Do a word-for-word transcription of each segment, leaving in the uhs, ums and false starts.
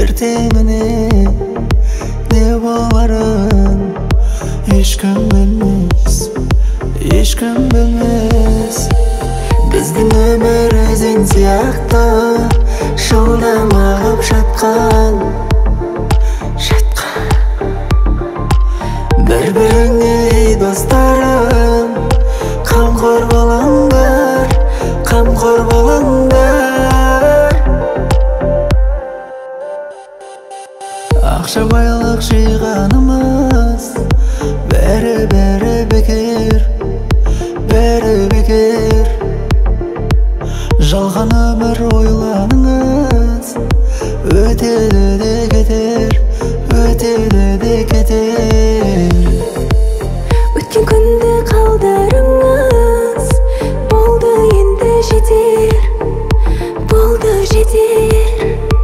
ертеңіне не боларын ешкім білмес, ешкім білмес. Біздің өмір өзен сияқты шолдам ағып жатқан, жатқан. Бір-біріңе достарым, қамқор болыңдар, қамқор болыңдар. Ақша байлық жиғанымыз бәрі-бәрі бекер, бәрі бекер. Жалған өмір ойланыңыз, өтеді де кетер, өтеді де кетер. Өткен күнді қалдарыңыз, болды енді жетер, болды жетер.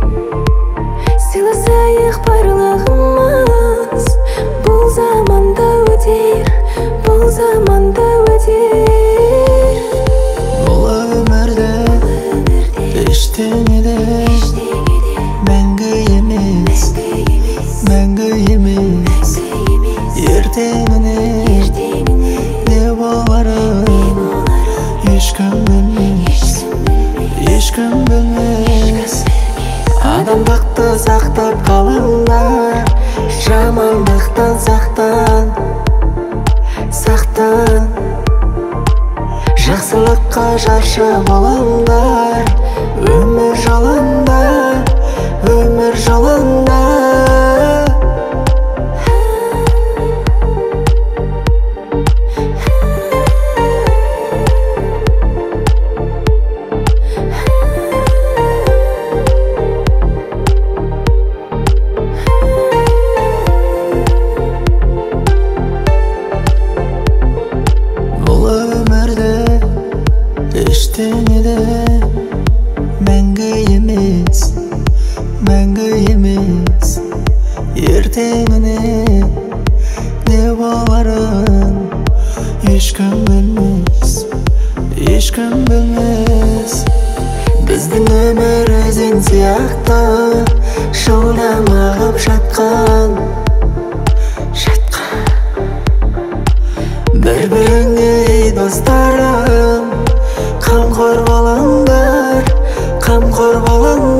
Сыйласайық барлығымыз, бұл заманда өтер, бұл заманда өтер. Бұл өмірде ештеңе де мәңгі емес, мәңгі емес. Ертеңіне не боларын ешкім білмес, ешкім білмес. Адамдықты сақтап қалыңдар, жамандықтан сақтан, сақтан. Жақсылыққа жаршы болыңдар, өмір жолында, өмір жолында. Ештеңе де мәңгі емес, мәңгі емес. Ертеңіне не боларын ешкім білмес, ешкім білмес. Біздің өмір өзен сияқты шолдам ағып жатқан, жатқан. Бір-біріңе достарым, қамқор болыңдар, қамқор болыңдар.